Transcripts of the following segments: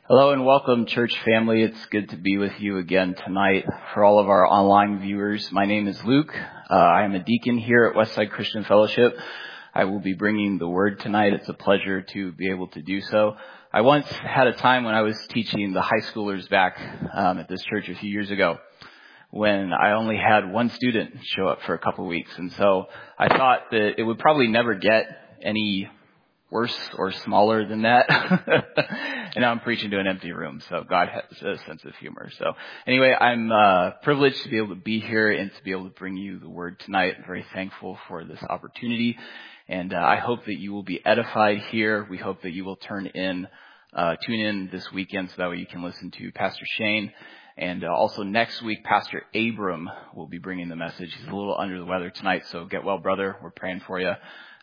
Hello and welcome, church family. It's good to be with you again tonight. For all of our online viewers, my name is Luke. I am a deacon here at Westside Christian Fellowship. I will be bringing the word tonight. It's a pleasure to be able to do so. I once had a time when I was teaching the high schoolers back at this church a few years ago when I only had one student show up for a couple of weeks. And so I thought that it would probably never get any worse or smaller than that. And now I'm preaching to an empty room. So God has a sense of humor. So anyway, I'm privileged to be able to be here and to be able to bring you the word tonight. I'm very thankful for this opportunity. And I hope that you will be edified here. We hope that you will tune in this weekend so that way you can listen to Pastor Shane. And also next week, Pastor Abram will be bringing the message. He's a little under the weather tonight, so get well, brother. We're praying for you.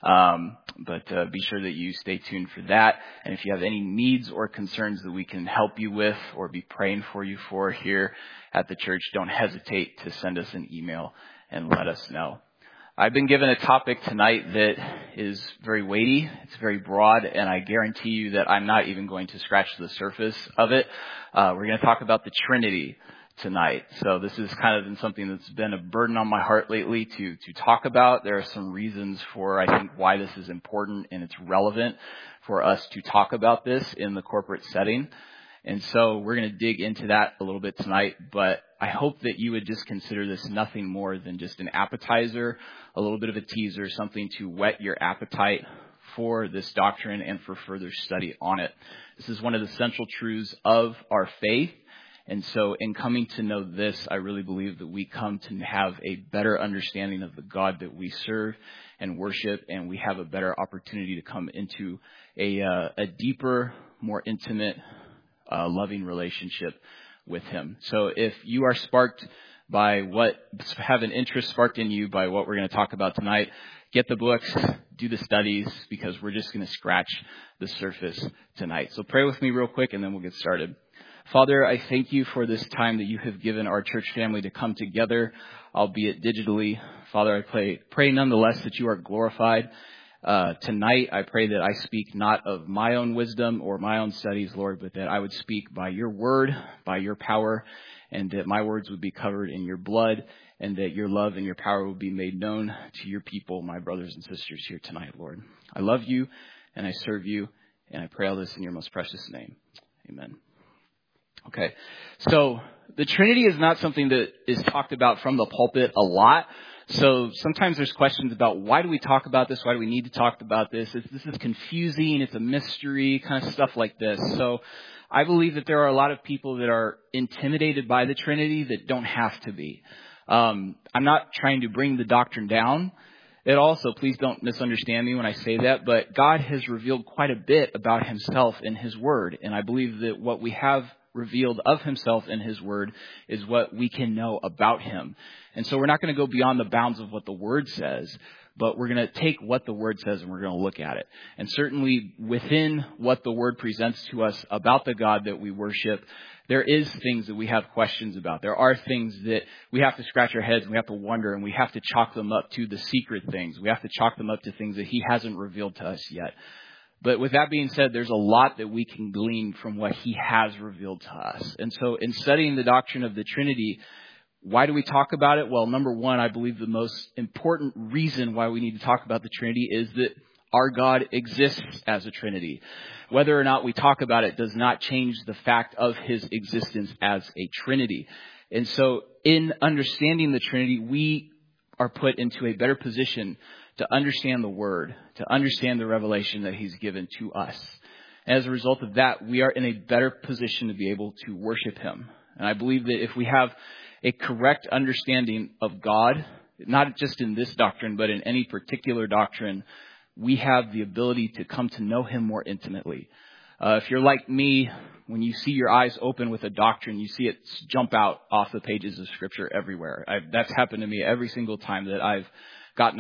But be sure that you stay tuned for that. And if you have any needs or concerns that we can help you with or be praying for you for here at the church, don't hesitate to send us an email and let us know. I've been given a topic tonight that is very weighty. It's very broad, and I guarantee you that I'm not even going to scratch the surface of it. We're going to talk about the Trinity tonight. So this is kind of been something that's been a burden on my heart lately to talk about. There are some reasons for, I think, why this is important and it's relevant for us to talk about this in the corporate setting. And so we're going to dig into that a little bit tonight, but I hope that you would just consider this nothing more than just an appetizer, a little bit of a teaser, something to whet your appetite for this doctrine and for further study on it. This is one of the central truths of our faith. And so in coming to know this, I really believe that we come to have a better understanding of the God that we serve and worship, and we have a better opportunity to come into a deeper, more intimate, loving relationship with Him. So if you are sparked by have an interest sparked in you by what we're going to talk about tonight, get the books, do the studies, because we're just going to scratch the surface tonight. So pray with me real quick and then we'll get started. Father, I thank you for this time that you have given our church family to come together, albeit digitally. Father, I pray nonetheless that you are glorified. Tonight, I pray that I speak not of my own wisdom or my own studies, Lord, but that I would speak by your word, by your power, and that my words would be covered in your blood, and that your love and your power would be made known to your people, my brothers and sisters here tonight, Lord. I love you, and I serve you, and I pray all this in your most precious name. Amen. Okay, so the Trinity is not something that is talked about from the pulpit a lot. So sometimes there's questions about why do we talk about this? Why do we need to talk about this? This is confusing. It's a mystery, kind of stuff like this. So I believe that there are a lot of people that are intimidated by the Trinity that don't have to be. I'm not trying to bring the doctrine down at all, so please don't misunderstand me when I say that. But God has revealed quite a bit about Himself in His Word. And I believe that what we have revealed of Himself in His Word is what we can know about Him. And so we're not going to go beyond the bounds of what the Word says, but we're going to take what the Word says and we're going to look at it. And certainly within what the Word presents to us about the God that we worship, there is things that we have questions about. There are things that we have to scratch our heads and we have to wonder, and we have to chalk them up to the secret things. We have to chalk them up to things that He hasn't revealed to us yet. But with that being said, there's a lot that we can glean from what He has revealed to us. And so in studying the doctrine of the Trinity, why do we talk about it? Well, number one, I believe the most important reason why we need to talk about the Trinity is that our God exists as a Trinity. Whether or not we talk about it does not change the fact of His existence as a Trinity. And so in understanding the Trinity, we are put into a better position to understand the Word, to understand the revelation that He's given to us. As a result of that, we are in a better position to be able to worship Him. And I believe that if we have a correct understanding of God, not just in this doctrine, but in any particular doctrine, we have the ability to come to know Him more intimately. If you're like me, when you see your eyes open with a doctrine, you see it jump out off the pages of Scripture everywhere. That's happened to me every single time that I've gotten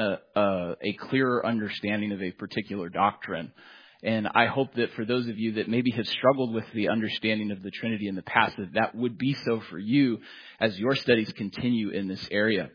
a clearer understanding of a particular doctrine. And I hope that for those of you that maybe have struggled with the understanding of the Trinity in the past, that would be so for you as your studies continue in this area.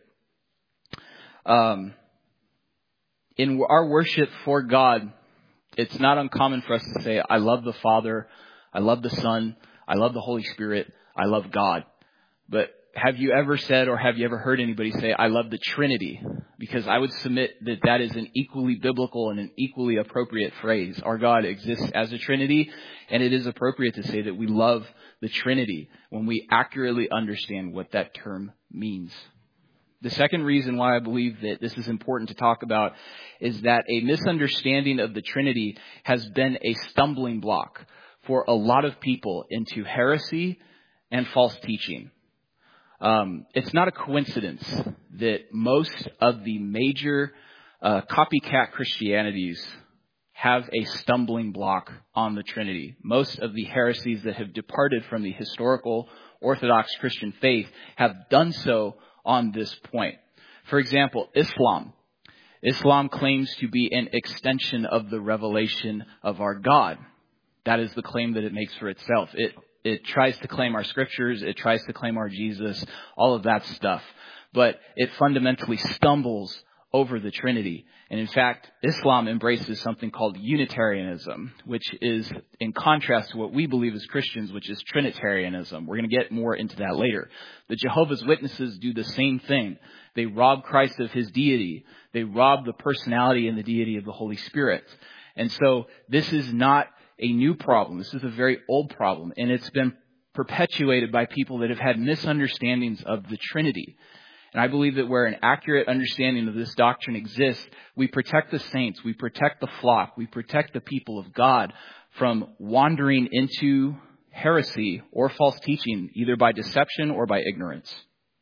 In our worship for God, it's not uncommon for us to say, I love the Father, I love the Son. I love the Holy Spirit. I love God. But have you ever said, or have you ever heard anybody say, I love the Trinity? Because I would submit that that is an equally biblical and an equally appropriate phrase. Our God exists as a Trinity, and it is appropriate to say that we love the Trinity when we accurately understand what that term means. The second reason why I believe that this is important to talk about is that a misunderstanding of the Trinity has been a stumbling block for a lot of people into heresy and false teaching. It's not a coincidence that most of the major copycat Christianities have a stumbling block on the Trinity. Most of the heresies that have departed from the historical Orthodox Christian faith have done so on this point. For example, Islam. Islam claims to be an extension of the revelation of our God. That is the claim that it makes for itself. It tries to claim our scriptures. It tries to claim our Jesus, all of that stuff. But it fundamentally stumbles over the Trinity. And in fact, Islam embraces something called Unitarianism, which is in contrast to what we believe as Christians, which is Trinitarianism. We're going to get more into that later. The Jehovah's Witnesses do the same thing. They rob Christ of his deity. They rob the personality and the deity of the Holy Spirit. And so this is not a new problem. This is a very old problem, and it's been perpetuated by people that have had misunderstandings of the Trinity. And I believe that where an accurate understanding of this doctrine exists, we protect the saints, we protect the flock, we protect the people of God from wandering into heresy or false teaching, either by deception or by ignorance.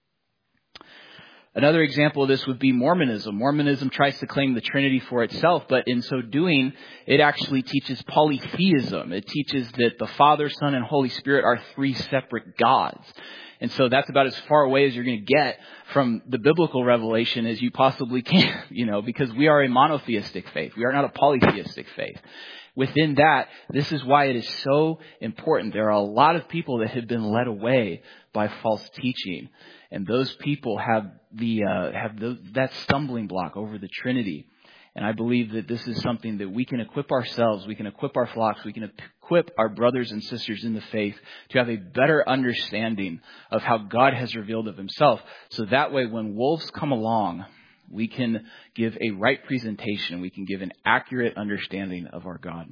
Another example of this would be Mormonism. Mormonism tries to claim the Trinity for itself, but in so doing, it actually teaches polytheism. It teaches that the Father, Son, and Holy Spirit are three separate gods. And so that's about as far away as you're going to get from the biblical revelation as you possibly can, because we are a monotheistic faith. We are not a polytheistic faith. Within that, this is why it is so important. There are a lot of people that have been led away by false teaching. And those people have that stumbling block over the Trinity. And I believe that this is something that we can equip ourselves, we can equip our flocks, we can equip our brothers and sisters in the faith to have a better understanding of how God has revealed of himself. So that way, when wolves come along, we can give a right presentation. We can give an accurate understanding of our God.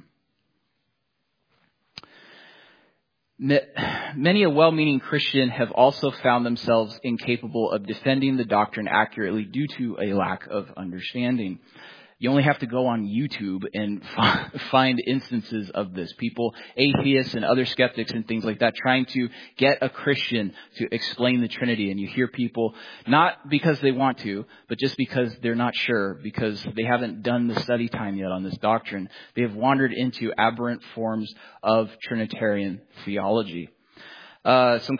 Many a well-meaning Christian have also found themselves incapable of defending the doctrine accurately due to a lack of understanding. You only have to go on YouTube and find instances of this. People, atheists and other skeptics and things like that, trying to get a Christian to explain the Trinity. And you hear people, not because they want to, but just because they're not sure, because they haven't done the study time yet on this doctrine. They have wandered into aberrant forms of Trinitarian theology. Some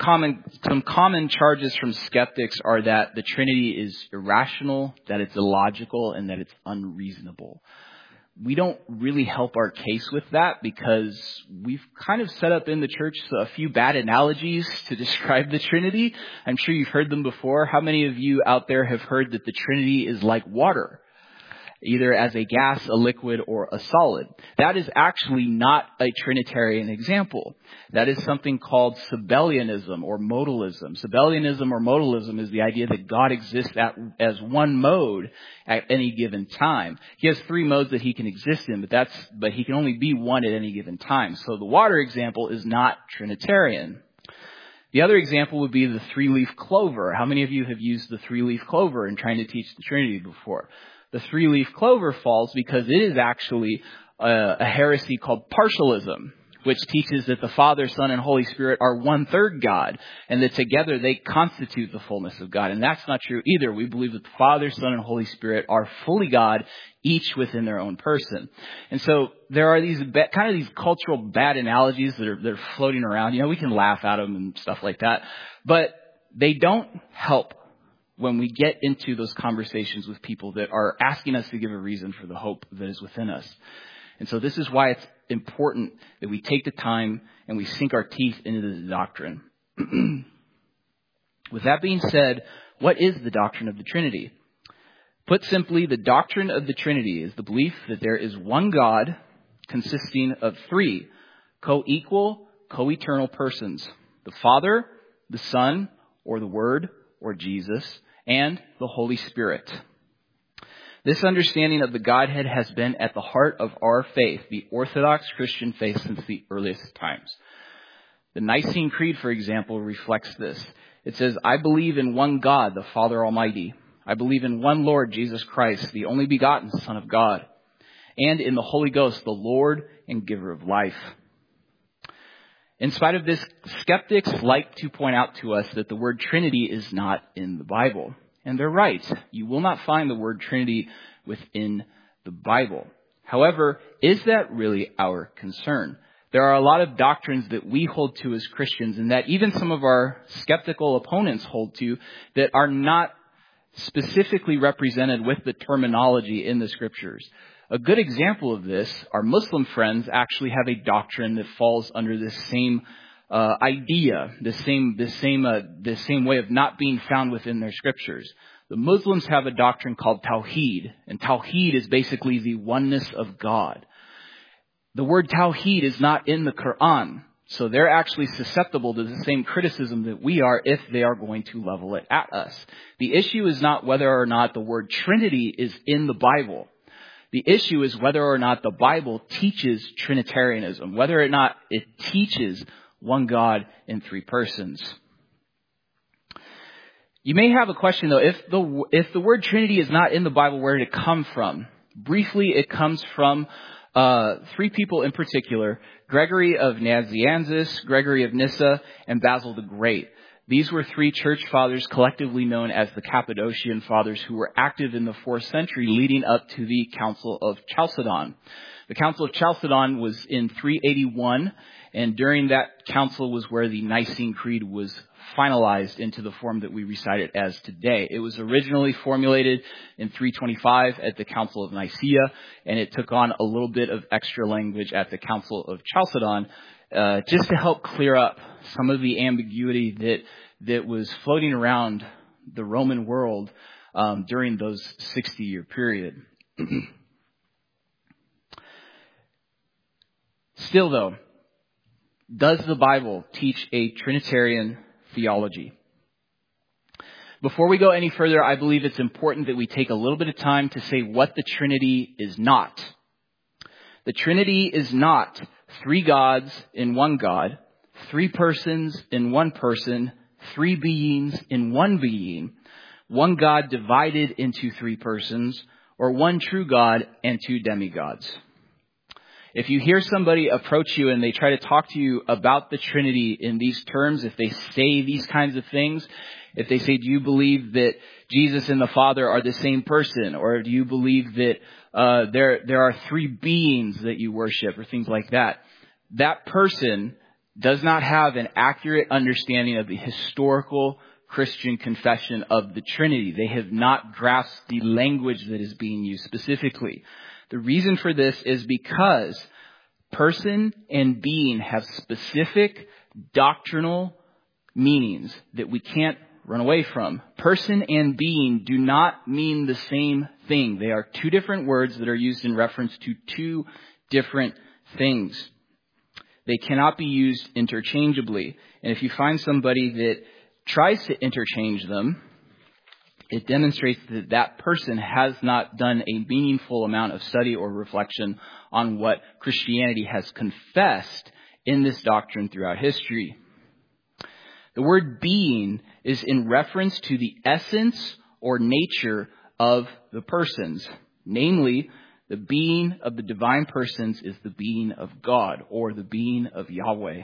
common charges from skeptics are that the Trinity is irrational, that it's illogical, and that it's unreasonable. We don't really help our case with that because we've kind of set up in the church a few bad analogies to describe the Trinity. I'm sure you've heard them before. How many of you out there have heard that the Trinity is like water, either as a gas, a liquid, or a solid? That is actually not a Trinitarian example. That is something called Sabellianism or modalism. Sabellianism or modalism is the idea that God exists as one mode at any given time. He has three modes that he can exist in, but he can only be one at any given time. So the water example is not Trinitarian. The other example would be the three-leaf clover. How many of you have used the three-leaf clover in trying to teach the Trinity before? The three-leaf clover falls because it is actually a heresy called partialism, which teaches that the Father, Son, and Holy Spirit are one-third God, and that together they constitute the fullness of God. And that's not true either. We believe that the Father, Son, and Holy Spirit are fully God, each within their own person. And so there are these these cultural bad analogies that are floating around. We can laugh at them and stuff like that, but they don't help when we get into those conversations with people that are asking us to give a reason for the hope that is within us. And so this is why it's important that we take the time and we sink our teeth into the doctrine. With that being said, what is the doctrine of the Trinity? Put simply, the doctrine of the Trinity is the belief that there is one God consisting of three co-equal, co-eternal persons: the Father, the Son, or the Word, or Jesus, and the Holy Spirit. This understanding of the Godhead has been at the heart of our faith, the Orthodox Christian faith, since the earliest times. The Nicene Creed, for example, reflects this. It says, "I believe in one God, the Father Almighty. I believe in one Lord, Jesus Christ, the only begotten Son of God, and in the Holy Ghost, the Lord and giver of life." In spite of this, skeptics like to point out to us that the word Trinity is not in the Bible. And they're right. You will not find the word Trinity within the Bible. However, is that really our concern? There are a lot of doctrines that we hold to as Christians, and that even some of our skeptical opponents hold to, that are not specifically represented with the terminology in the Scriptures. A good example of this, our Muslim friends actually have a doctrine that falls under this same idea, the same way of not being found within their Scriptures. The Muslims have a doctrine called Tawheed, and Tawheed is basically the oneness of God. The word Tawheed is not in the Quran, so they're actually susceptible to the same criticism that we are if they are going to level it at us. The issue is not whether or not the word Trinity is in the Bible. The issue is whether or not the Bible teaches Trinitarianism, whether or not it teaches one God in three persons. You may have a question though, if the word Trinity is not in the Bible, where did it come from? Briefly, it comes from three people in particular: Gregory of Nazianzus, Gregory of Nyssa, and Basil the Great. These were three church fathers collectively known as the Cappadocian Fathers, who were active in the 4th century leading up to the Council of Chalcedon. The Council of Chalcedon was in 381, and during that council was where the Nicene Creed was finalized into the form that we recite it as today. It was originally formulated in 325 at the Council of Nicaea, and it took on a little bit of extra language at the Council of Chalcedon, just to help clear up some of the ambiguity that was floating around the Roman world during those 60-year period. Still, though, does the Bible teach a Trinitarian theology? Before we go any further, I believe it's important that we take a little bit of time to say what the Trinity is not. The Trinity is not three gods in one God, three persons in one person, three beings in one being, one God divided into three persons, or one true God and two demigods. If you hear somebody approach you and they try to talk to you about the Trinity in these terms, if they say these kinds of things, if they say, "Do you believe that Jesus and the Father are the same person?" Or "Do you believe that there are three beings that you worship?" or things like that, that person does not have an accurate understanding of the historical Christian confession of the Trinity. They have not grasped the language that is being used specifically. The reason for this is because person and being have specific doctrinal meanings that we can't run away from. Person and being do not mean the same thing. They are two different words that are used in reference to two different things. They cannot be used interchangeably. And if you find somebody that tries to interchange them, it demonstrates that that person has not done a meaningful amount of study or reflection on what Christianity has confessed in this doctrine throughout history. The word being is in reference to the essence or nature of the persons. Namely, the being of the divine persons is the being of God, or the being of Yahweh.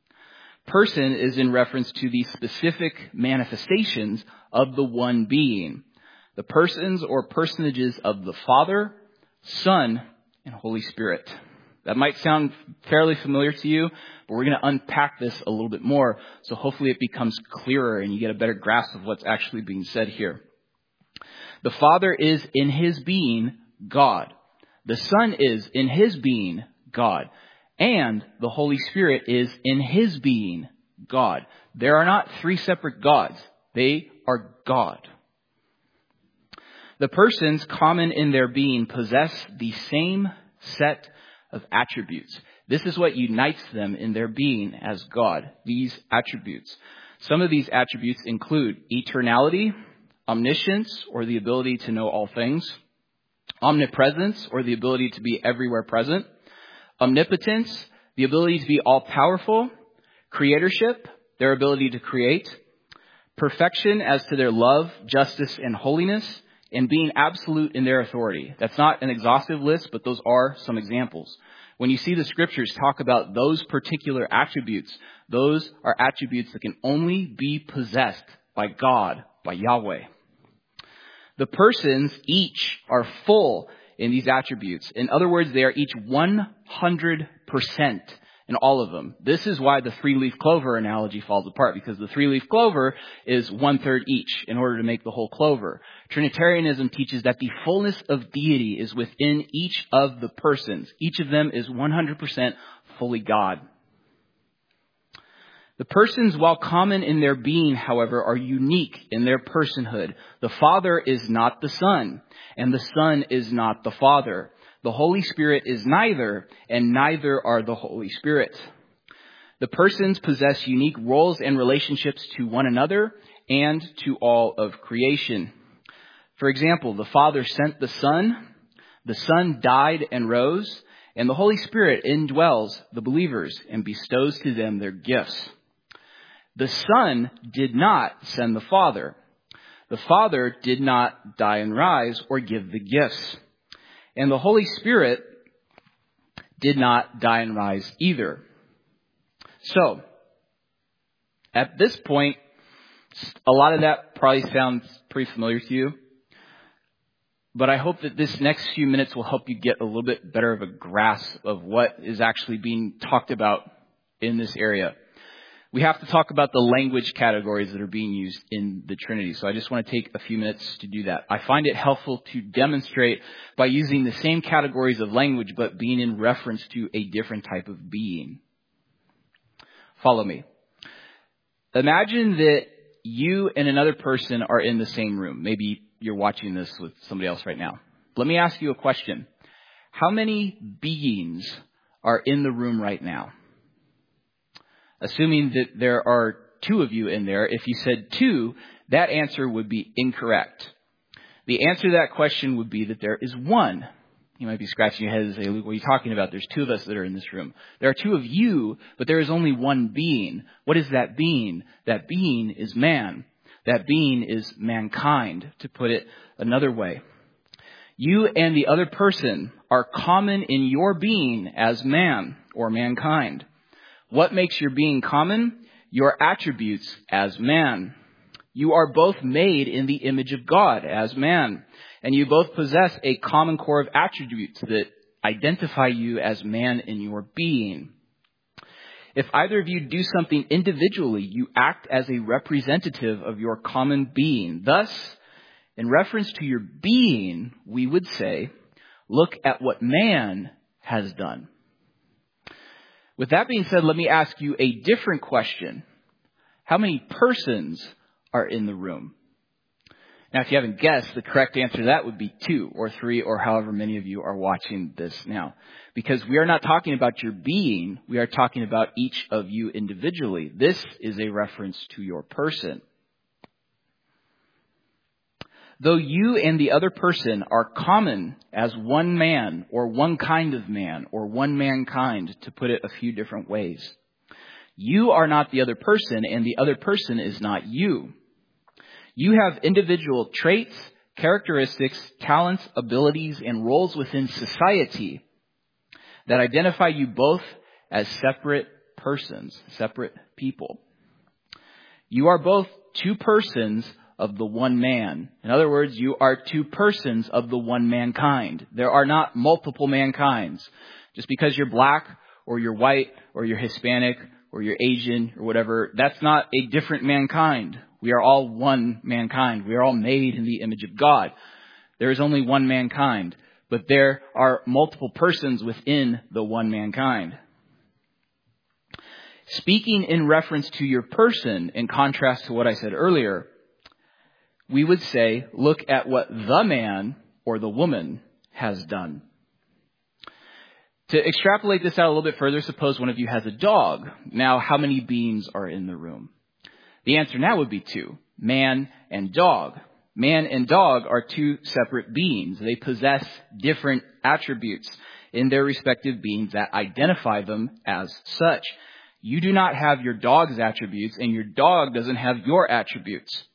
Person is in reference to the specific manifestations of the one being. The persons or personages of the Father, Son, and Holy Spirit. That might sound fairly familiar to you, but we're going to unpack this a little bit more, so hopefully it becomes clearer and you get a better grasp of what's actually being said here. The Father is in his being God. The Son is in his being God. And the Holy Spirit is in his being God. There are not three separate gods. They are God. The persons, common in their being, possess the same set of attributes. This is what unites them in their being as God, these attributes. Some of these attributes include eternality, omniscience, or the ability to know all things, omnipresence, or the ability to be everywhere present, omnipotence, the ability to be all-powerful, creatorship, their ability to create, perfection as to their love, justice, and holiness, and being absolute in their authority. That's not an exhaustive list, but those are some examples. When you see the scriptures talk about those particular attributes, those are attributes that can only be possessed by God, by Yahweh. The persons each are full in these attributes. In other words, they are each 100% in all of them. This is why the three-leaf clover analogy falls apart, because the three-leaf clover is 1/3 each in order to make the whole clover. Trinitarianism teaches that the fullness of deity is within each of the persons. Each of them is 100% fully God. The persons, while common in their being, however, are unique in their personhood. The Father is not the Son, and the Son is not the Father. The Holy Spirit is neither, and neither are the Holy Spirit. The persons possess unique roles and relationships to one another and to all of creation. For example, the Father sent the Son died and rose, and the Holy Spirit indwells the believers and bestows to them their gifts. The Son did not send the Father. The Father did not die and rise or give the gifts. And the Holy Spirit did not die and rise either. So, at this point, a lot of that probably sounds pretty familiar to you. But I hope that this next few minutes will help you get a little bit better of a grasp of what is actually being talked about in this area. We have to talk about the language categories that are being used in the Trinity. So I just want to take a few minutes to do that. I find it helpful to demonstrate by using the same categories of language, but being in reference to a different type of being. Follow me. Imagine that you and another person are in the same room. Maybe you're watching this with somebody else right now. Let me ask you a question. How many beings are in the room right now? Assuming that there are two of you in there, if you said two, that answer would be incorrect. The answer to that question would be that there is one. You might be scratching your head and say, Luke, what are you talking about? There's two of us that are in this room. There are two of you, but there is only one being. What is that being? That being is man. That being is mankind, to put it another way. You and the other person are common in your being as man or mankind. What makes your being common? Your attributes as man. You are both made in the image of God as man. And you both possess a common core of attributes that identify you as man in your being. If either of you do something individually, you act as a representative of your common being. Thus, in reference to your being, we would say, look at what man has done. With that being said, let me ask you a different question. How many persons are in the room? Now, if you haven't guessed, the correct answer to that would be 2 or 3 or however many of you are watching this now. Because we are not talking about your being, we are talking about each of you individually. This is a reference to your person. Though you and the other person are common as one man or one kind of man or one mankind, to put it a few different ways, you are not the other person and the other person is not you. You have individual traits, characteristics, talents, abilities, and roles within society that identify you both as separate persons, separate people. You are both two persons of the one man. In other words, you are two persons of the one mankind. There are not multiple mankinds. Just because you're black or you're white or you're Hispanic or you're Asian or whatever, that's not a different mankind. We are all one mankind. We are all made in the image of God. There is only one mankind, but there are multiple persons within the one mankind. Speaking in reference to your person, in contrast to what I said earlier, we would say, look at what the man or the woman has done. To extrapolate this out a little bit further, suppose one of you has a dog. Now, how many beings are in the room? The answer now would be 2. Man and dog. Man and dog are 2 separate beings. They possess different attributes in their respective beings that identify them as such. You do not have your dog's attributes, and your dog doesn't have your attributes.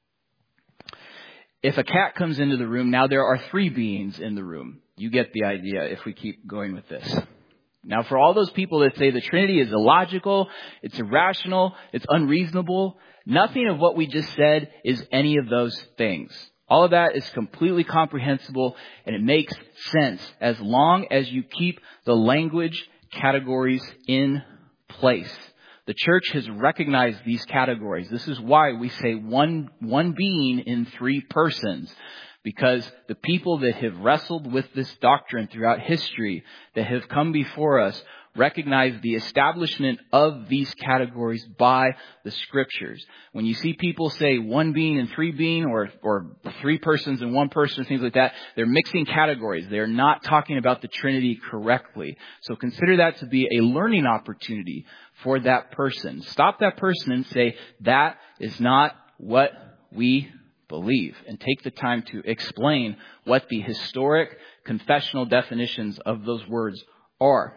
If a cat comes into the room, now there are 3 beings in the room. You get the idea if we keep going with this. Now, for all those people that say the Trinity is illogical, it's irrational, it's unreasonable, nothing of what we just said is any of those things. All of that is completely comprehensible, and it makes sense as long as you keep the language categories in place. The church has recognized these categories. This is why we say one being in 3 persons. Because the people that have wrestled with this doctrine throughout history, that have come before us, recognize the establishment of these categories by the Scriptures. When you see people say 1 being and 3 being, or 3 persons and 1 person, things like that, they're mixing categories. They're not talking about the Trinity correctly. So consider that to be a learning opportunity for that person. Stop that person and say, that is not what we believe, and take the time to explain what the historic confessional definitions of those words are.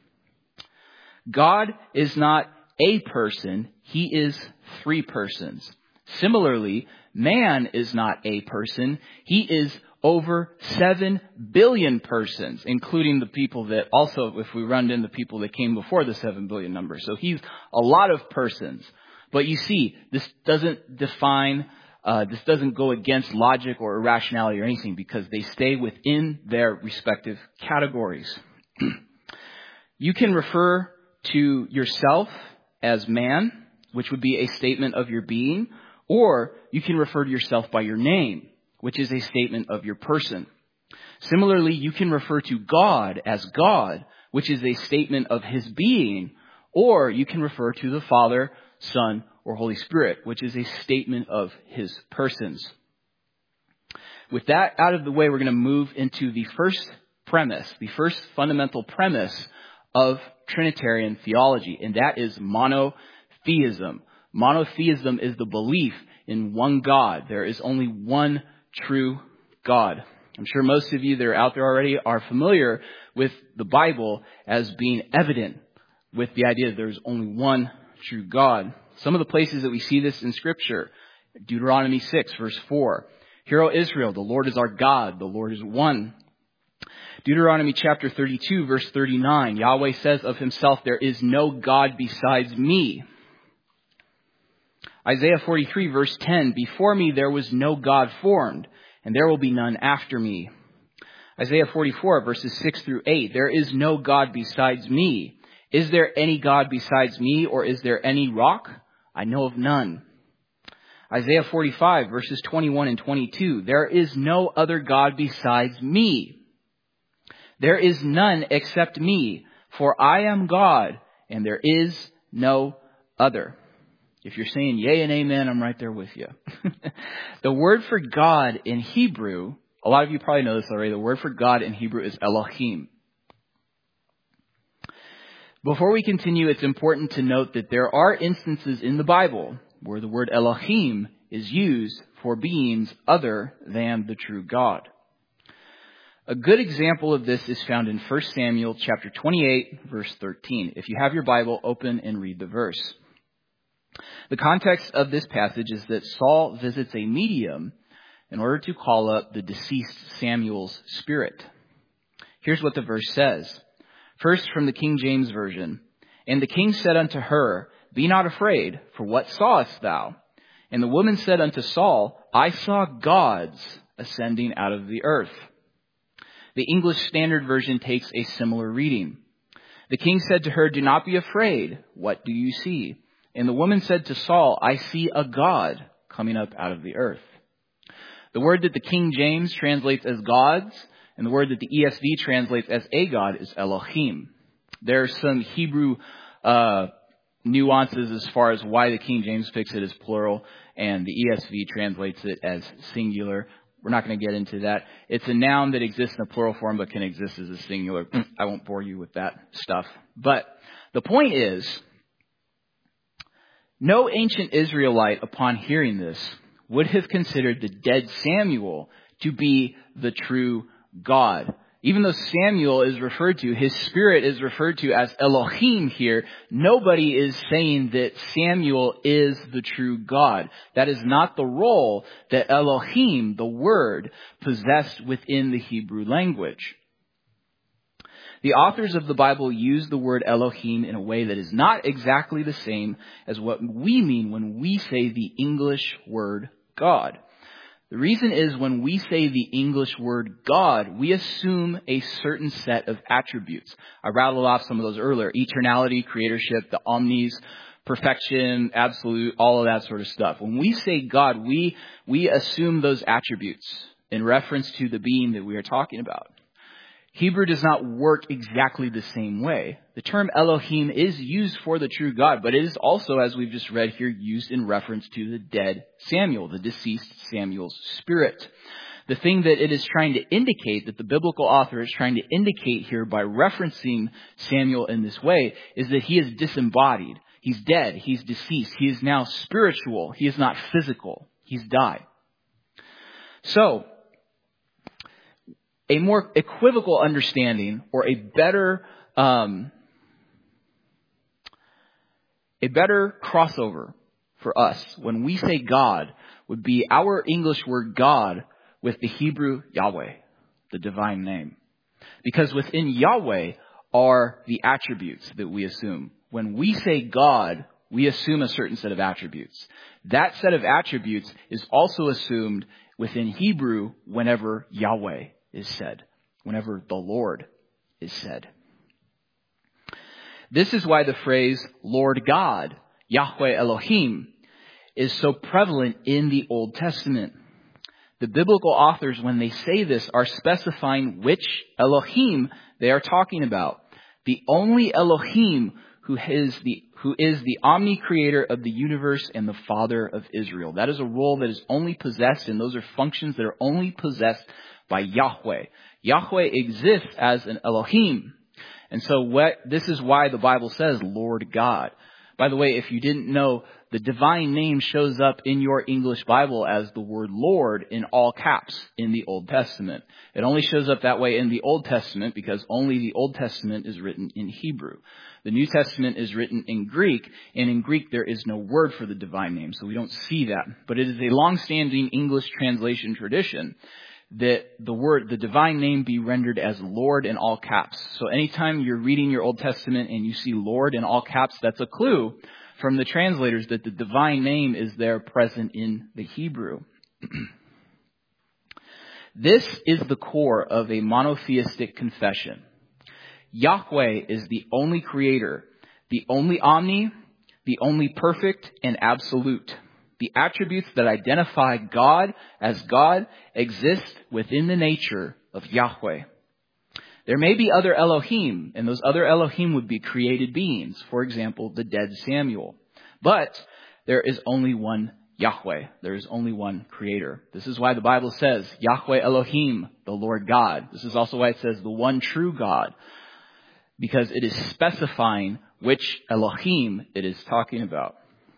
God is not a person, He is 3 persons. Similarly, man is not a person, He is over 7 billion persons, including the people that also, if we run into people that came before the 7 billion number. So He's a lot of persons. But you see, this doesn't define this doesn't go against logic or irrationality or anything, because they stay within their respective categories. You can refer to yourself as man, which would be a statement of your being, or you can refer to yourself by your name, which is a statement of your person. Similarly, you can refer to God as God, which is a statement of His being, or you can refer to the Father, Son, or Holy Spirit, which is a statement of His persons. With that out of the way, we're going to move into the first premise, the first fundamental premise of Trinitarian theology, and that is monotheism. Monotheism is the belief in one God. There is only one true God. I'm sure most of you that are out there already are familiar with the Bible as being evident with the idea that there is only one true God. Some of the places that we see this in Scripture, Deuteronomy 6, verse 4. Hear, O Israel, the Lord is our God, the Lord is one. Deuteronomy chapter 32, verse 39. Yahweh says of Himself, there is no God besides me. Isaiah 43, verse 10. Before me there was no God formed, and there will be none after me. Isaiah 44, verses 6 through 8. There is no God besides me. Is there any God besides me, or is there any rock? I know of none. Isaiah 45, verses 21 and 22. There is no other God besides me. There is none except me, for I am God, and there is no other. If you're saying yay and amen, I'm right there with you. The word for God in Hebrew, a lot of you probably know this already, the word for God in Hebrew is Elohim. Before we continue, it's important to note that there are instances in the Bible where the word Elohim is used for beings other than the true God. A good example of this is found in 1 Samuel chapter 28, verse 13. If you have your Bible, open and read the verse. The context of this passage is that Saul visits a medium in order to call up the deceased Samuel's spirit. Here's what the verse says. First, from the King James Version. And the king said unto her, Be not afraid, for what sawest thou? And the woman said unto Saul, I saw gods ascending out of the earth. The English Standard Version takes a similar reading. The king said to her, Do not be afraid. What do you see? And the woman said to Saul, I see a God coming up out of the earth. The word that the King James translates as gods, and the word that the ESV translates as a God, is Elohim. There's some Hebrew nuances as far as why the King James picks it as plural, and the ESV translates it as singular. We're not going to get into that. It's a noun that exists in a plural form but can exist as a singular. I won't bore you with that stuff. But the point is, no ancient Israelite, upon hearing this, would have considered the dead Samuel to be the true God. Even though Samuel is referred to, his spirit is referred to as Elohim here, nobody is saying that Samuel is the true God. That is not the role that Elohim, the word, possessed within the Hebrew language. The authors of the Bible use the word Elohim in a way that is not exactly the same as what we mean when we say the English word God. The reason is when we say the English word God, we assume a certain set of attributes. I rattled off some of those earlier. Eternality, creatorship, the omnis, perfection, absolute, all of that sort of stuff. When we say God, we assume those attributes in reference to the being that we are talking about. Hebrew does not work exactly the same way. The term Elohim is used for the true God, but it is also, as we've just read here, used in reference to the dead Samuel, the deceased Samuel's spirit. The thing that it is trying to indicate, that the biblical author is trying to indicate here by referencing Samuel in this way, is that he is disembodied. He's dead. He's deceased. He is now spiritual. He is not physical. He's died. So, a more equivocal understanding, or a better crossover for us when we say God would be our English word God with the Hebrew Yahweh, the divine name. Because within Yahweh are the attributes that we assume. When we say God, we assume a certain set of attributes. That set of attributes is also assumed within Hebrew whenever Yahweh is said, whenever the Lord is said. This is why the phrase Lord God, Yahweh Elohim, is so prevalent in the Old Testament. The biblical authors, when they say this, are specifying which Elohim they are talking about. The only Elohim who is the omni-creator of the universe and the Father of Israel. That is a role that is only possessed, and those are functions that are only possessed by Yahweh. Yahweh exists as an Elohim. And so this is why the Bible says Lord God. By the way, if you didn't know, the divine name shows up in your English Bible as the word Lord in all caps in the Old Testament. It only shows up that way in the Old Testament because only the Old Testament is written in Hebrew. The New Testament is written in Greek, and in Greek there is no word for the divine name, so we don't see that. But it is a long-standing English translation tradition that the divine name be rendered as Lord in all caps. So anytime you're reading your Old Testament and you see Lord in all caps, that's a clue from the translators that the divine name is there present in the Hebrew. This is the core of a monotheistic confession. Yahweh is the only creator, the only omni, the only perfect and absolute. The attributes that identify God as God exist within the nature of Yahweh. There may be other Elohim, and those other Elohim would be created beings. For example, the dead Samuel. But there is only one Yahweh. There is only one creator. This is why the Bible says Yahweh Elohim, the Lord God. This is also why it says the one true God, because it is specifying which Elohim it is talking about.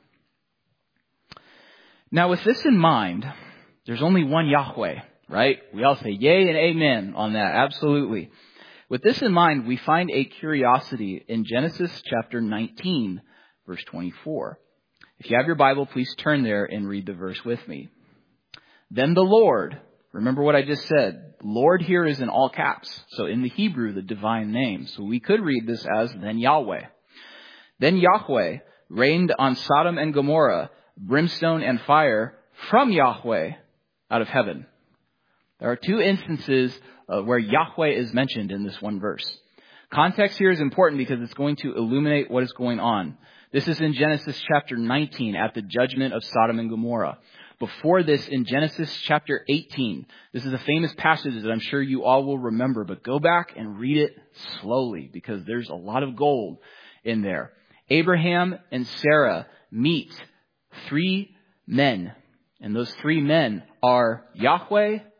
Now, with this in mind, there's only one Yahweh, right? We all say yay and amen on that. Absolutely. With this in mind, we find a curiosity in Genesis chapter 19, verse 24. If you have your Bible, please turn there and read the verse with me. Then the Lord, remember what I just said, Lord here is in all caps. So in the Hebrew, the divine name. So we could read this as then Yahweh. Then Yahweh rained on Sodom and Gomorrah brimstone and fire from Yahweh out of heaven. There are two instances where Yahweh is mentioned in this one verse. Context here is important because it's going to illuminate what is going on. This is in Genesis chapter 19 at the judgment of Sodom and Gomorrah. Before this, in Genesis chapter 18, this is a famous passage that I'm sure you all will remember, but go back and read it slowly because there's a lot of gold in there. Abraham and Sarah meet 3 men, and those 3 men are Yahweh,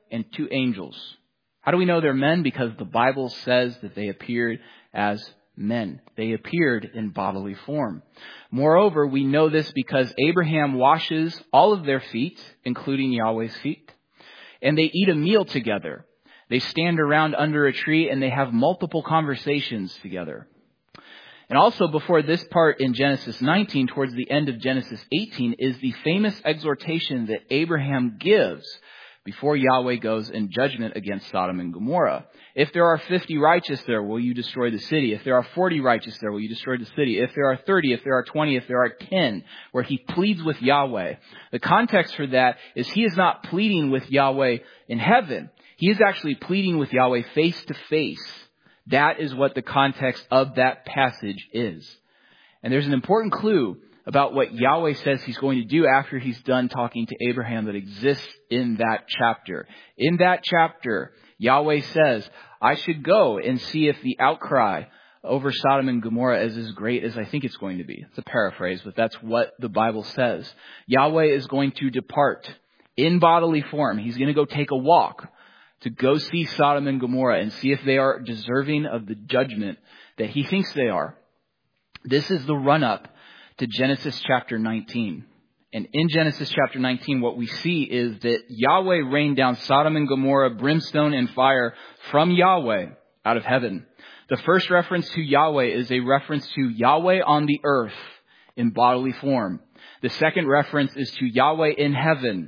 and 2 angels. How do we know they're men? Because the Bible says that they appeared as men. They appeared in bodily form. Moreover, we know this because Abraham washes all of their feet, including Yahweh's feet, and they eat a meal together. They stand around under a tree and they have multiple conversations together. And also before this part in Genesis 19, towards the end of Genesis 18, is the famous exhortation that Abraham gives before Yahweh goes in judgment against Sodom and Gomorrah. If there are 50 righteous there, will you destroy the city? If there are 40 righteous there, will you destroy the city? If there are 30, if there are 20, if there are 10, where he pleads with Yahweh. The context for that is he is not pleading with Yahweh in heaven. He is actually pleading with Yahweh face to face. That is what the context of that passage is. And there's an important clue about what Yahweh says he's going to do after he's done talking to Abraham that exists in that chapter. In that chapter, Yahweh says, I should go and see if the outcry over Sodom and Gomorrah is as great as I think it's going to be. It's a paraphrase, but that's what the Bible says. Yahweh is going to depart in bodily form. He's going to go take a walk to go see Sodom and Gomorrah and see if they are deserving of the judgment that he thinks they are. This is the run-up to Genesis chapter 19. And in Genesis chapter 19, what we see is that Yahweh rained down Sodom and Gomorrah, brimstone and fire from Yahweh out of heaven. The first reference to Yahweh is a reference to Yahweh on the earth in bodily form. The second reference is to Yahweh in heaven.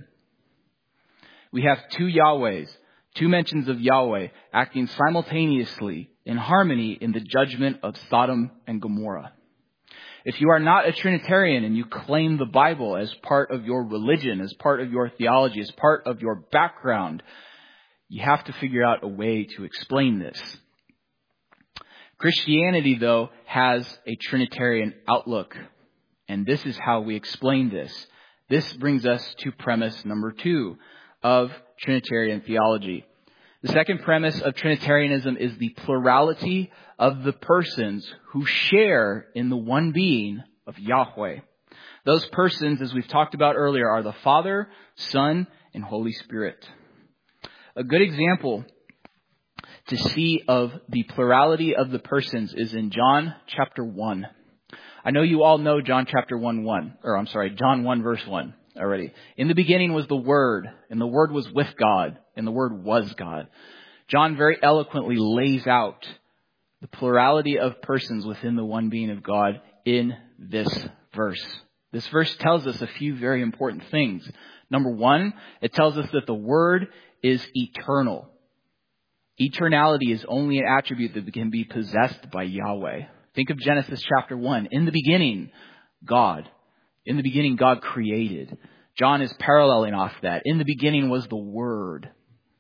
We have 2 Yahwehs, 2 mentions of Yahweh acting simultaneously in harmony in the judgment of Sodom and Gomorrah. If you are not a Trinitarian and you claim the Bible as part of your religion, as part of your theology, as part of your background, you have to figure out a way to explain this. Christianity, though, has a Trinitarian outlook, and this is how we explain this. This brings us to premise number 2 of Trinitarian theology. The second premise of Trinitarianism is the plurality of the persons who share in the one being of Yahweh. Those persons, as we've talked about earlier, are the Father, Son, and Holy Spirit. A good example to see of the plurality of the persons is in John chapter 1. I know you all know John 1 verse 1 already. In the beginning was the Word, and the Word was with God, and the Word was God. John very eloquently lays out the plurality of persons within the one being of God in this verse. This verse tells us a few very important things. Number 1, it tells us that the Word is eternal. Eternality is only an attribute that can be possessed by Yahweh. Think of Genesis chapter 1. In the beginning, God. In the beginning, God created. John is paralleling off that. In the beginning was the Word.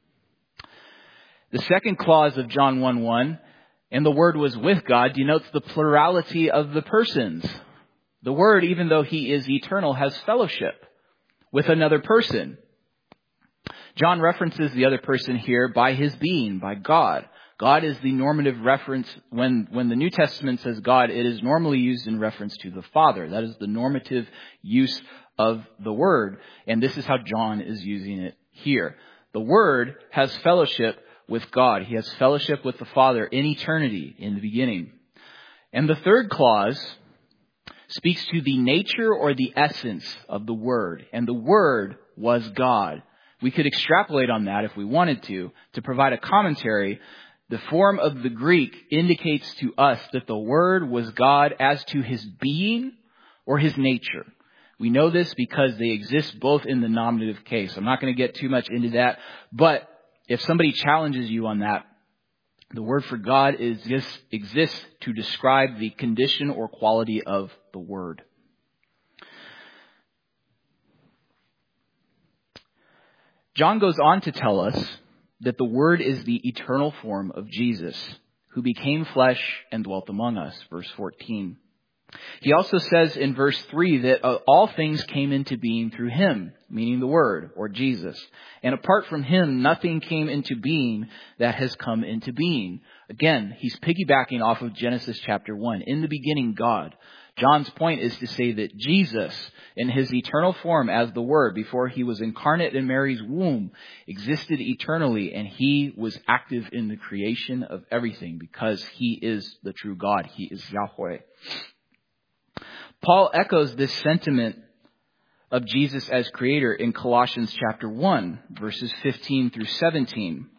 The second clause of John 1:1, and the Word was with God, denotes the plurality of the persons. The Word, even though he is eternal, has fellowship with another person. John references the other person here by his being, by God. God is the normative reference. When the New Testament says God, it is normally used in reference to the Father. That is the normative use of the word. And this is how John is using it here. The Word has fellowship with God. He has fellowship with the Father in eternity, in the beginning. And the third clause speaks to the nature or the essence of the Word. And the Word was God. We could extrapolate on that if we wanted to provide a commentary. The form of the Greek indicates to us that the Word was God as to his being or his nature. We know this because they exist both in the nominative case. I'm not going to get too much into that, but if somebody challenges you on that, the word for God exists to describe the condition or quality of the Word. John goes on to tell us that the Word is the eternal form of Jesus, who became flesh and dwelt among us, verse 14. He also says in verse 3 that all things came into being through him, meaning the Word, or Jesus. And apart from him, nothing came into being that has come into being. Again, he's piggybacking off of Genesis chapter 1. In the beginning, God. John's point is to say that Jesus, in his eternal form as the Word, before he was incarnate in Mary's womb, existed eternally, and he was active in the creation of everything because he is the true God. He is Yahweh. Paul echoes this sentiment of Jesus as creator in Colossians chapter 1, verses 15 through 17.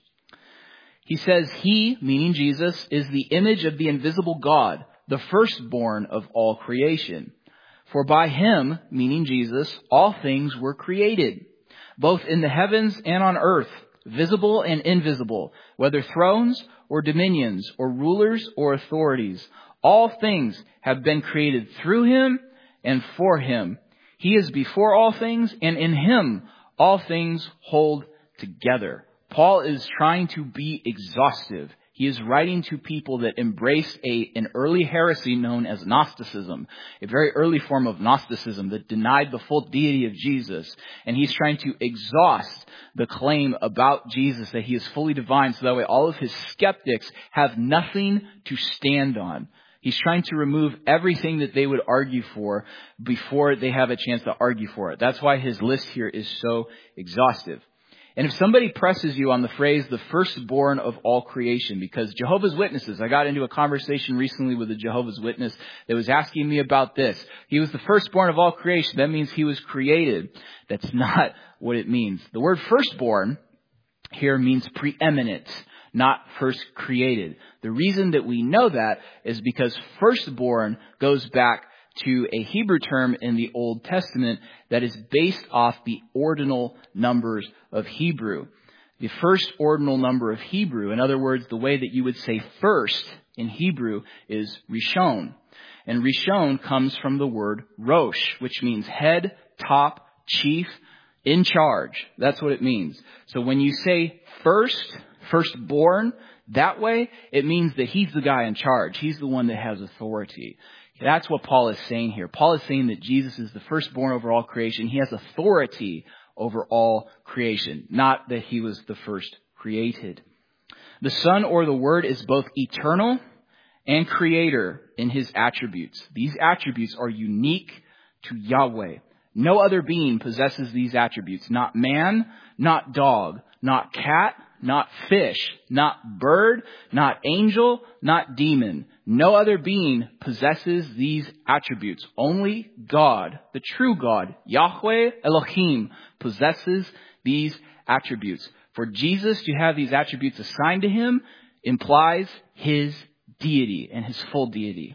He says, He, meaning Jesus, is the image of the invisible God, the firstborn of all creation. For by him, meaning Jesus, all things were created, both in the heavens and on earth, visible and invisible, whether thrones or dominions or rulers or authorities. All things have been created through him and for him. He is before all things, and in him all things hold together. Paul is trying to be exhaustive. He is writing to people that embraced an early heresy known as Gnosticism, a very early form of Gnosticism that denied the full deity of Jesus. And he's trying to exhaust the claim about Jesus that he is fully divine, so that way all of his skeptics have nothing to stand on. He's trying to remove everything that they would argue for before they have a chance to argue for it. That's why his list here is so exhaustive. And if somebody presses you on the phrase, the firstborn of all creation, because Jehovah's Witnesses, I got into a conversation recently with a Jehovah's Witness that was asking me about this. He was the firstborn of all creation. That means he was created. That's not what it means. The word firstborn here means preeminent, not first created. The reason that we know that is because firstborn goes back to a Hebrew term in the Old Testament that is based off the ordinal numbers of Hebrew. The first ordinal number of Hebrew, in other words, the way that you would say first in Hebrew is Rishon. And Rishon comes from the word Rosh, which means head, top, chief, in charge. That's what it means. So when you say firstborn, that way, it means that he's the guy in charge. He's the one that has authority. That's what Paul is saying here. Paul is saying that Jesus is the firstborn over all creation. He has authority over all creation, not that he was the first created. The Son or the Word is both eternal and creator in his attributes. These attributes are unique to Yahweh. No other being possesses these attributes. Not man, not dog, not cat, not fish, not bird, not angel, not demon. No other being possesses these attributes. Only God, the true God, Yahweh Elohim, possesses these attributes. For Jesus to have these attributes assigned to him implies his deity and his full deity.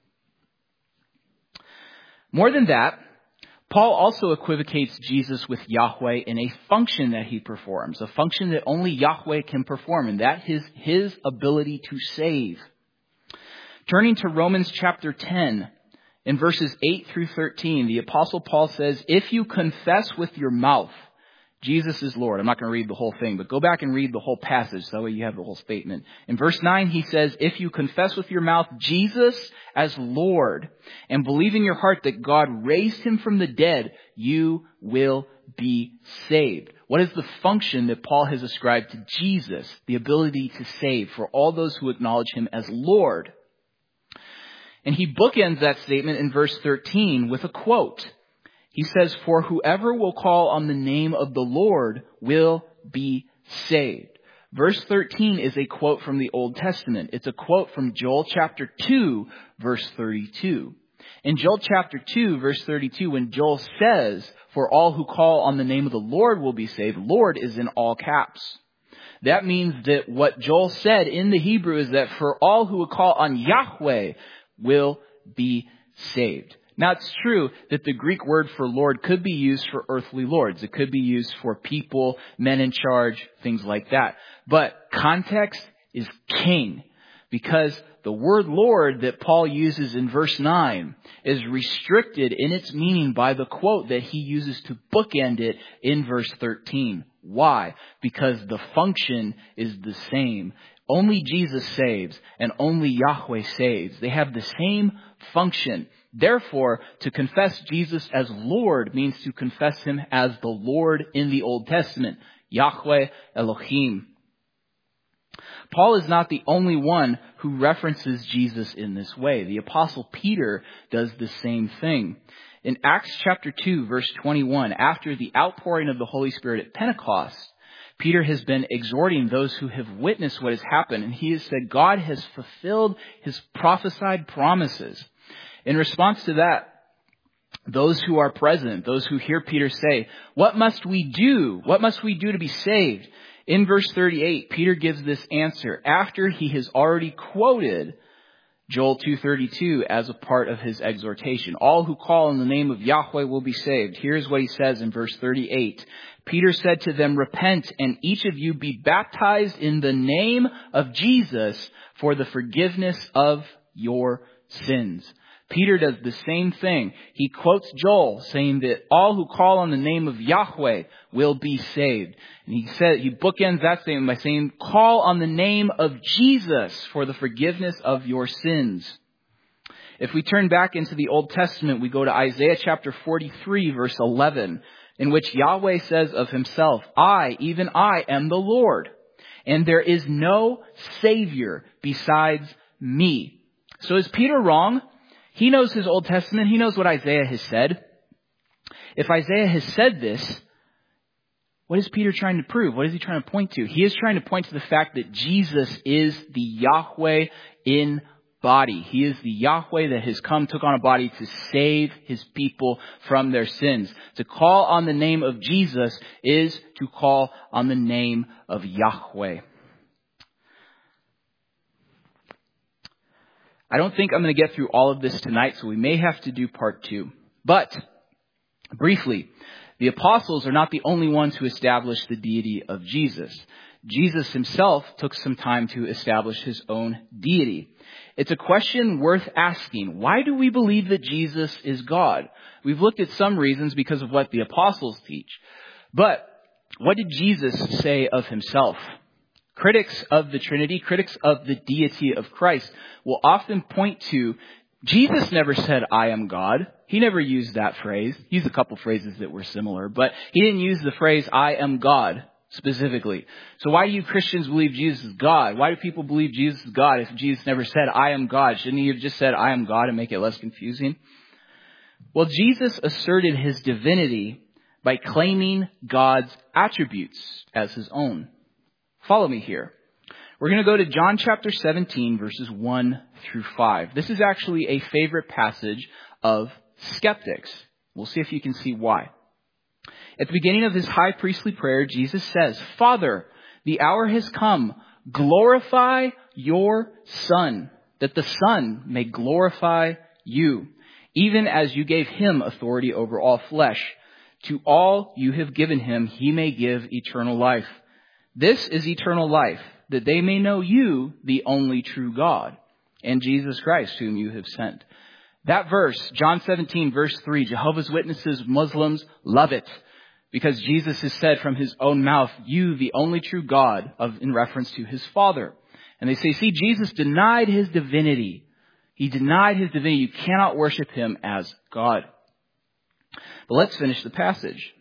More than that, Paul also equivocates Jesus with Yahweh in a function that he performs, a function that only Yahweh can perform, and that is his ability to save. Turning to Romans chapter 10, in verses 8 through 13, the Apostle Paul says, if you confess with your mouth Jesus is Lord. I'm not going to read the whole thing, but go back and read the whole passage. So that way you have the whole statement. In verse 9, he says, if you confess with your mouth Jesus as Lord and believe in your heart that God raised him from the dead, you will be saved. What is the function that Paul has ascribed to Jesus? The ability to save for all those who acknowledge him as Lord. And he bookends that statement in verse 13 with a quote. He says, for whoever will call on the name of the Lord will be saved. Verse 13 is a quote from the Old Testament. It's a quote from Joel chapter 2, verse 32. In Joel chapter 2, verse 32, when Joel says, for all who call on the name of the Lord will be saved, Lord is in all caps. That means that what Joel said in the Hebrew is that for all who would call on Yahweh will be saved. Now, it's true that the Greek word for Lord could be used for earthly lords. It could be used for people, men in charge, things like that. But context is king, because the word Lord that Paul uses in verse 9 is restricted in its meaning by the quote that he uses to bookend it in verse 13. Why? Because the function is the same. Only Jesus saves and only Yahweh saves. They have the same function. Therefore, to confess Jesus as Lord means to confess him as the Lord in the Old Testament, Yahweh Elohim. Paul is not the only one who references Jesus in this way. The Apostle Peter does the same thing. In Acts chapter 2, verse 21, after the outpouring of the Holy Spirit at Pentecost, Peter has been exhorting those who have witnessed what has happened, and he has said God has fulfilled his prophesied promises. In response to that, those who are present, those who hear Peter say, what must we do? What must we do to be saved? In verse 38, Peter gives this answer after he has already quoted Joel 2:32 as a part of his exhortation. All who call on the name of Yahweh will be saved. Here's what he says in verse 38. Peter said to them, repent and each of you be baptized in the name of Jesus for the forgiveness of your sins. Peter does the same thing. He quotes Joel saying that all who call on the name of Yahweh will be saved. And he bookends that statement by saying, call on the name of Jesus for the forgiveness of your sins. If we turn back into the Old Testament, we go to Isaiah chapter 43, verse 11, in which Yahweh says of himself, I, even I, am the Lord, and there is no Savior besides me. So is Peter wrong? He knows his Old Testament. He knows what Isaiah has said. If Isaiah has said this, what is Peter trying to prove? What is he trying to point to? He is trying to point to the fact that Jesus is the Yahweh in body. He is the Yahweh that has come, took on a body to save his people from their sins. To call on the name of Jesus is to call on the name of Yahweh. I don't think I'm going to get through all of this tonight, so we may have to do part 2. But, briefly, the apostles are not the only ones who established the deity of Jesus. Jesus himself took some time to establish his own deity. It's a question worth asking. Why do we believe that Jesus is God? We've looked at some reasons because of what the apostles teach. But, what did Jesus say of himself? Critics of the Trinity, critics of the deity of Christ will often point to, Jesus never said, I am God. He never used that phrase. He used a couple phrases that were similar, but he didn't use the phrase, I am God, specifically. So why do you Christians believe Jesus is God? Why do people believe Jesus is God if Jesus never said, I am God? Shouldn't he have just said, I am God and make it less confusing? Well, Jesus asserted his divinity by claiming God's attributes as his own. Follow me here. We're going to go to John chapter 17, verses 1 through 5. This is actually a favorite passage of skeptics. We'll see if you can see why. At the beginning of his high priestly prayer, Jesus says, Father, the hour has come. Glorify your Son, that the Son may glorify you, even as you gave him authority over all flesh. To all you have given him, he may give eternal life. This is eternal life, that they may know you, the only true God, and Jesus Christ, whom you have sent. That verse, John 17, verse 3, Jehovah's Witnesses, Muslims love it, because Jesus has said from his own mouth, you, the only true God, in reference to his Father. And they say, see, Jesus denied his divinity. He denied his divinity. You cannot worship him as God. But let's finish the passage.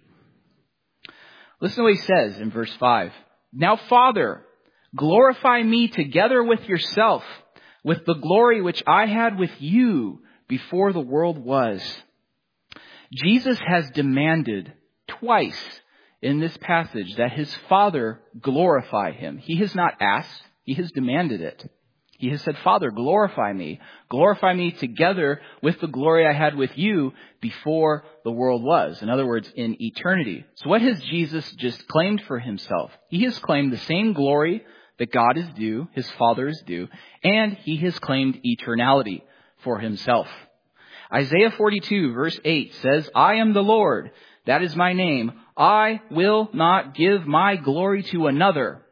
Listen to what he says in verse 5. Now, Father, glorify me together with yourself, with the glory which I had with you before the world was. Jesus has demanded twice in this passage that his Father glorify him. He has not asked, he has demanded it. He has said, Father, glorify me together with the glory I had with you before the world was. In other words, in eternity. So what has Jesus just claimed for himself? He has claimed the same glory that God is due, his Father is due, and he has claimed eternality for himself. Isaiah 42 verse 8 says, I am the Lord, that is my name. I will not give my glory to another.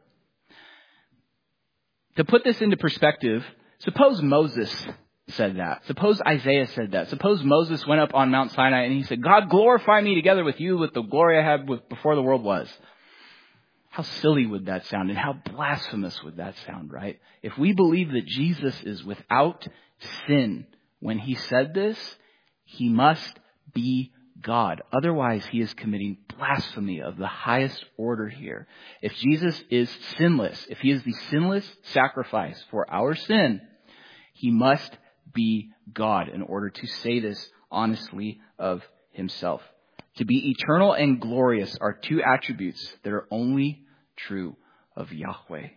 To put this into perspective, suppose Moses said that. Suppose Isaiah said that. Suppose Moses went up on Mount Sinai and he said, God, glorify me together with you with the glory I had before the world was. How silly would that sound, and how blasphemous would that sound, right? If we believe that Jesus is without sin when he said this, he must be God. Otherwise, he is committing blasphemy of the highest order here. If Jesus is sinless, if he is the sinless sacrifice for our sin, he must be God in order to say this honestly of himself. To be eternal and glorious are two attributes that are only true of Yahweh.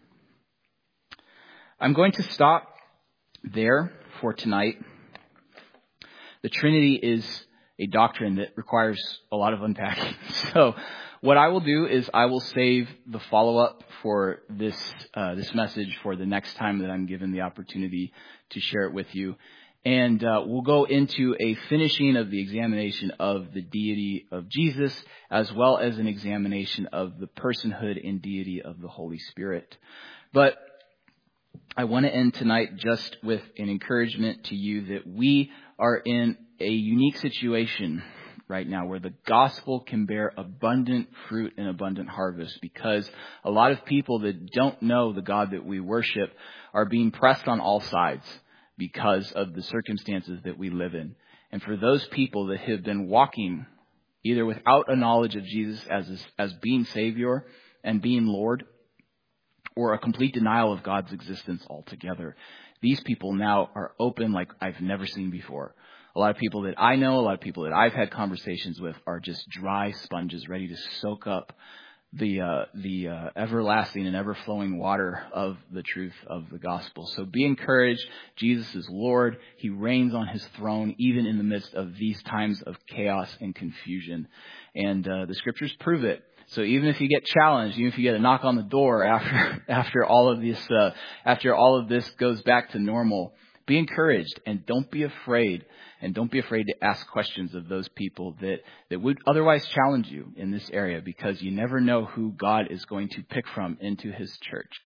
I'm going to stop there for tonight. The Trinity is a doctrine that requires a lot of unpacking. So what I will do is I will save the follow-up for this message for the next time that I'm given the opportunity to share it with you. And we'll go into a finishing of the examination of the deity of Jesus, as well as an examination of the personhood and deity of the Holy Spirit. But I want to end tonight just with an encouragement to you that we are in a unique situation right now where the gospel can bear abundant fruit and abundant harvest, because a lot of people that don't know the God that we worship are being pressed on all sides because of the circumstances that we live in. And for those people that have been walking either without a knowledge of Jesus as being Savior and being Lord, or a complete denial of God's existence altogether, these people now are open like I've never seen before. A lot of people that I know, a lot of people that I've had conversations with are just dry sponges ready to soak up the everlasting and ever-flowing water of the truth of the gospel. So be encouraged. Jesus is Lord. He reigns on his throne, even in the midst of these times of chaos and confusion. And the scriptures prove it. So even if you get challenged, even if you get a knock on the door after all of this goes back to normal, be encouraged and don't be afraid. And don't be afraid to ask questions of those people that would otherwise challenge you in this area, because you never know who God is going to pick from into his church.